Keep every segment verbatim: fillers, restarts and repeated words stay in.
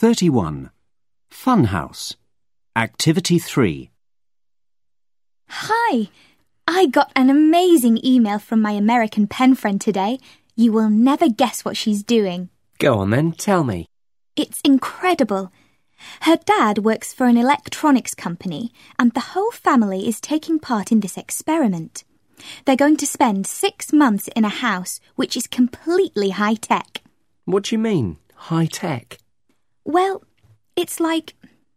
thirty-one. Funhouse. Activity three. Hi! I got an amazing email from my American pen friend today. You will never guess what she's doing. Go on then, tell me. It's incredible. Her dad works for an electronics company and the whole family is taking part in this experiment. They're going to spend six months in a house which is completely high-tech. What do you mean, high-tech? Well, it's like...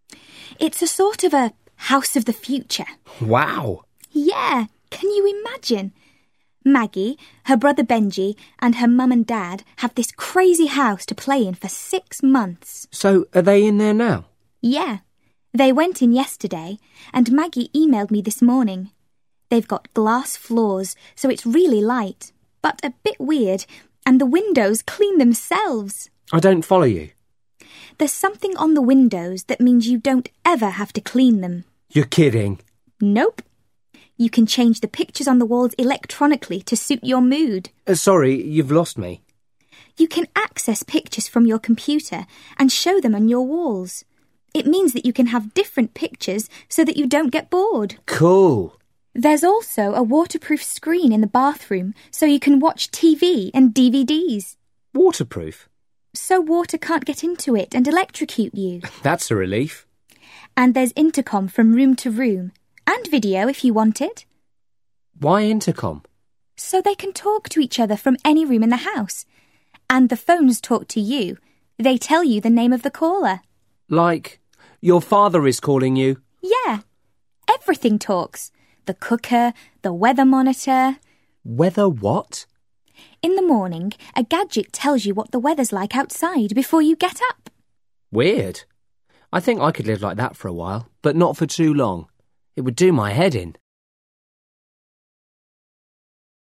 It's a sort of a house of the future. Wow! Yeah, can you imagine? Maggie, her brother Benji, and her mum and dad have this crazy house to play in for six months. So, are they in there now? Yeah. They went in yesterday, and Maggie emailed me this morning. They've got glass floors, so it's really light, but a bit weird, and the windows clean themselves. I don't follow you. There's something on the windows that means you don't ever have to clean them. You're kidding. Nope. You can change the pictures on the walls electronically to suit your mood. Uh, sorry, you've lost me. You can access pictures from your computer and show them on your walls. It means that you can have different pictures so that you don't get bored. Cool. There's also a waterproof screen in the bathroom so you can watch T V and D V Ds. Waterproof? So water can't get into it and electrocute you. That's a relief. And there's intercom from room to room. And video if you want it. Why intercom? So they can talk to each other from any room in the house. And the phones talk to you. They tell you the name of the caller. Like, your father is calling you? Yeah. Everything talks. The cooker, the weather monitor. Weather what? In the morning, a gadget tells you what the weather's like outside before you get up. Weird. I think I could live like that for a while, but not for too long. It would do my head in.